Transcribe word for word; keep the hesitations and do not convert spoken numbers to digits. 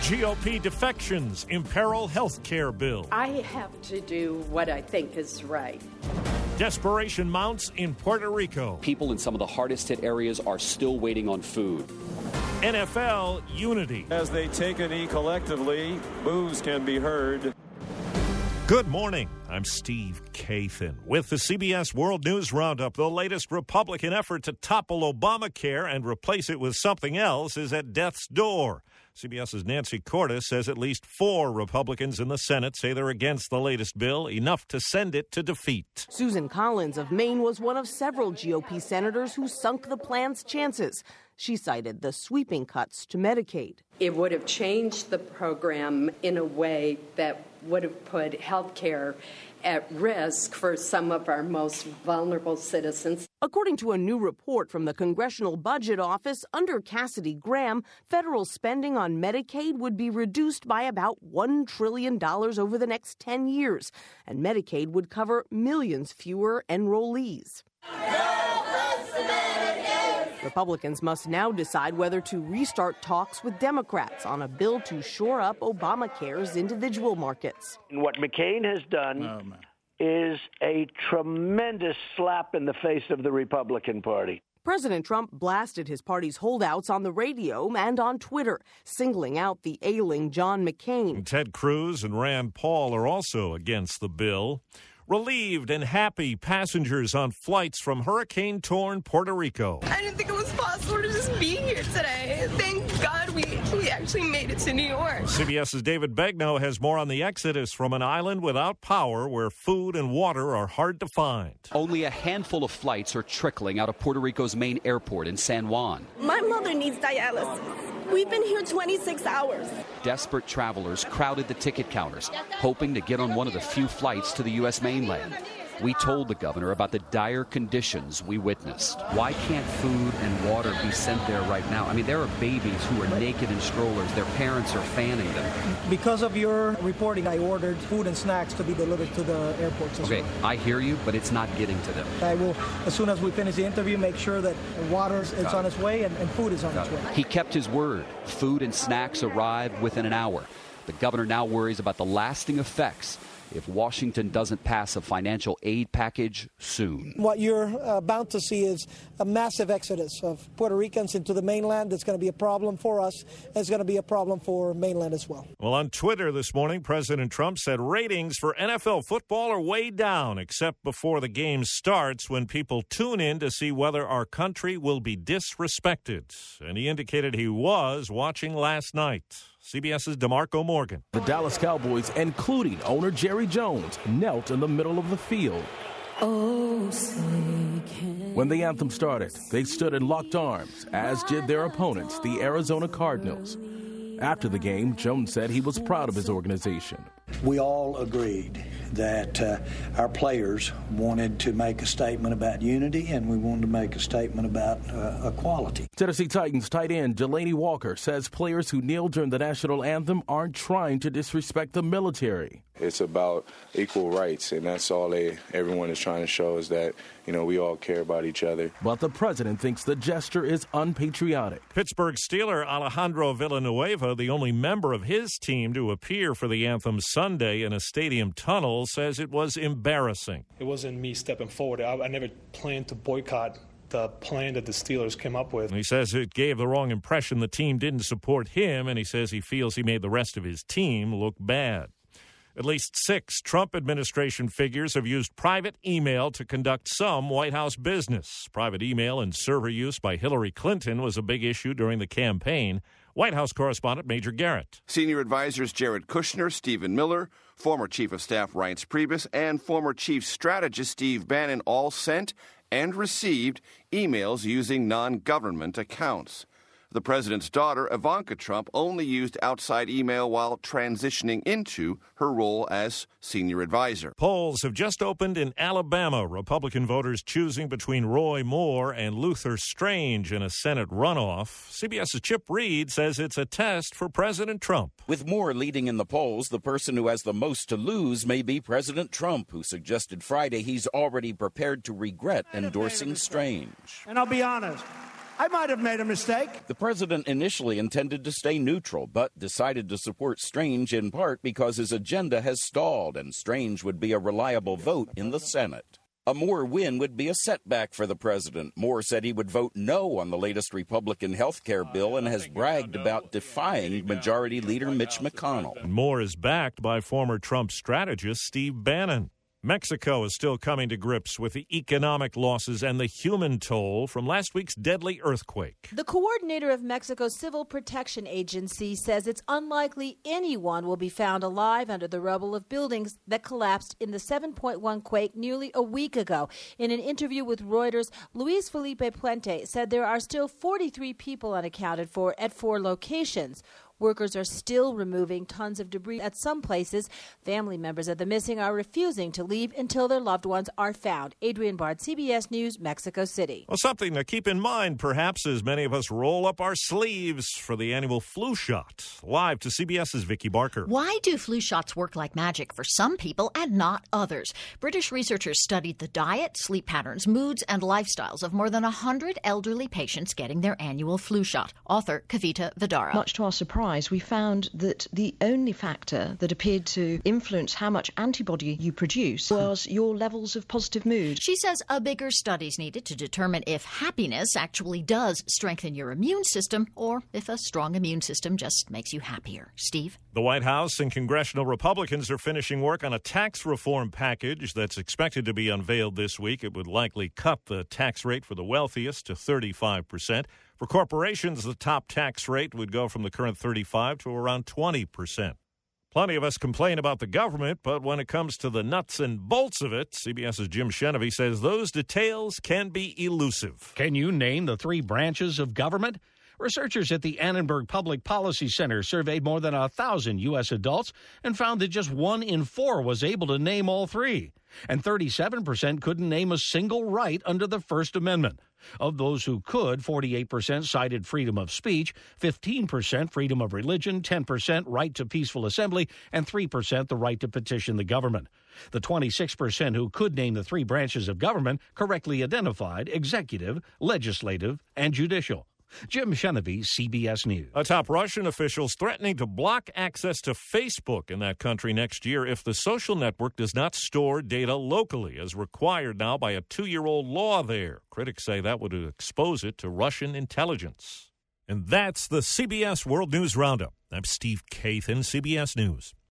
G O P defections imperil health care bill. I have to do what I think is right. Desperation mounts in Puerto Rico. People in some of the hardest hit areas are still waiting on food. N F L unity. As they take a knee collectively, boos can be heard. Good morning. I'm Steve Kathan with the C B S World News Roundup. The latest Republican effort to topple Obamacare and replace it with something else is at death's door. CBS's Nancy Cordes says at least four Republicans in the Senate say they're against the latest bill, enough to send it to defeat. Susan Collins of Maine was one of several G O P senators who sunk the plan's chances. She cited the sweeping cuts to Medicaid. It would have changed the program in a way that would have put health care at risk for some of our most vulnerable citizens. According to a new report from the Congressional Budget Office, under Cassidy Graham, federal spending on Medicaid would be reduced by about one trillion dollars over the next ten years, and Medicaid would cover millions fewer enrollees. Republicans must now decide whether to restart talks with Democrats on a bill to shore up Obamacare's individual markets. What McCain has done oh, is a tremendous slap in the face of the Republican Party. President Trump blasted his party's holdouts on the radio and on Twitter, singling out the ailing John McCain. Ted Cruz and Rand Paul are also against the bill. Relieved and happy passengers on flights from hurricane-torn Puerto Rico. I didn't think it was possible to just be here today. Thank God we, we actually made it to New York. CBS's David Begnaud has more on the exodus from an island without power where food and water are hard to find. Only a handful of flights are trickling out of Puerto Rico's main airport in San Juan. My mother needs dialysis. We've been here twenty-six hours. Desperate travelers crowded the ticket counters, hoping to get on one of the few flights to the U S mainland. We told the governor about the dire conditions we witnessed. Why can't food and water be sent there right now? I mean, there are babies who are naked in strollers. Their parents are fanning them. Because of your reporting, I ordered food and snacks to be delivered to the airports as okay, well. I hear you, but it's not getting to them. I will, as soon as we finish the interview, make sure that water is on its way and, and food is on Got its it. way. He kept his word. Food and snacks arrived within an hour. The governor now worries about the lasting effects if Washington doesn't pass a financial aid package soon. What you're uh, bound to see is a massive exodus of Puerto Ricans into the mainland. It's going to be a problem for us. It's going to be a problem for mainland as well. Well, on Twitter this morning, President Trump said ratings for N F L football are way down, except before the game starts when people tune in to see whether our country will be disrespected. And he indicated he was watching last night. CBS's DeMarco Morgan. The Dallas Cowboys, including owner Jerry Jones, knelt in the middle of the field. Oh, when the anthem started, they stood in locked arms, as did their opponents, the Arizona Cardinals. After the game, Jones said he was proud of his organization. We all agreed that uh, our players wanted to make a statement about unity, and we wanted to make a statement about uh, equality. Tennessee Titans tight end Delaney Walker says players who kneel during the national anthem aren't trying to disrespect the military. It's about equal rights, and that's all they, everyone is trying to show is that, you know, we all care about each other. But the president thinks the gesture is unpatriotic. Pittsburgh Steeler Alejandro Villanueva, the only member of his team to appear for the anthem Sunday in a stadium tunnel, says it was embarrassing. It wasn't me stepping forward. I, I never planned to boycott the plan that the Steelers came up with. He says it gave the wrong impression the team didn't support him, and he says he feels he made the rest of his team look bad. At least six Trump administration figures have used private email to conduct some White House business. Private email and server use by Hillary Clinton was a big issue during the campaign. White House correspondent Major Garrett. Senior advisors Jared Kushner, Stephen Miller, former Chief of Staff Reince Priebus, and former Chief Strategist Steve Bannon all sent and received emails using non-government accounts. The president's daughter, Ivanka Trump, only used outside email while transitioning into her role as senior advisor. Polls have just opened in Alabama. Republican voters choosing between Roy Moore and Luther Strange in a Senate runoff. CBS's Chip Reed says it's a test for President Trump. With Moore leading in the polls, the person who has the most to lose may be President Trump, who suggested Friday he's already prepared to regret endorsing Strange. And I'll be honest, I might have made a mistake. The president initially intended to stay neutral, but decided to support Strange in part because his agenda has stalled, and Strange would be a reliable vote in the Senate. A Moore win would be a setback for the president. Moore said he would vote no on the latest Republican health care bill and has bragged about defying Majority Leader Mitch McConnell. Moore is backed by former Trump strategist Steve Bannon. Mexico is still coming to grips with the economic losses and the human toll from last week's deadly earthquake. The coordinator of Mexico's Civil Protection Agency says it's unlikely anyone will be found alive under the rubble of buildings that collapsed in the seven point one quake nearly a week ago. In an interview with Reuters, Luis Felipe Puente said there are still forty-three people unaccounted for at four locations. Workers are still removing tons of debris at some places. Family members of the missing are refusing to leave until their loved ones are found. Adrian Bard, C B S News, Mexico City. Well, something to keep in mind, perhaps, as many of us roll up our sleeves for the annual flu shot. Live to CBS's Vicki Barker. Why do flu shots work like magic for some people and not others? British researchers studied the diet, sleep patterns, moods, and lifestyles of more than one hundred elderly patients getting their annual flu shot. Author Kavita Vidara. Much to our surprise, we found that the only factor that appeared to influence how much antibody you produce was your levels of positive mood. She says a bigger study's needed to determine if happiness actually does strengthen your immune system or if a strong immune system just makes you happier. Steve? The White House and congressional Republicans are finishing work on a tax reform package that's expected to be unveiled this week. It would likely cut the tax rate for the wealthiest to thirty-five percent. For corporations, the top tax rate would go from the current thirty-five to around twenty percent. Plenty of us complain about the government, but when it comes to the nuts and bolts of it, CBS's Jim Shenevy says those details can be elusive. Can you name the three branches of government? Researchers at the Annenberg Public Policy Center surveyed more than one thousand U S adults and found that just one in four was able to name all three. And thirty-seven percent couldn't name a single right under the First Amendment. Of those who could, forty-eight percent cited freedom of speech, fifteen percent freedom of religion, ten percent right to peaceful assembly, and three percent the right to petition the government. The twenty-six percent who could name the three branches of government correctly identified executive, legislative, and judicial. Jim Shenevy, C B S News. A top Russian officials threatening to block access to Facebook in that country next year if the social network does not store data locally, as required now by a two-year-old law there. Critics say that would expose it to Russian intelligence. And that's the C B S World News Roundup. I'm Steve Kathan, C B S News.